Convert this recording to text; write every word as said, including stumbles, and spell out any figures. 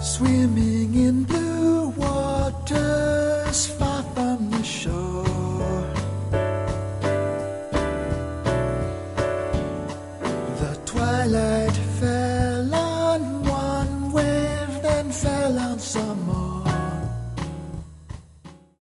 Swimming in blue waters far from the shore. The twilight fell on one wave, then fell on some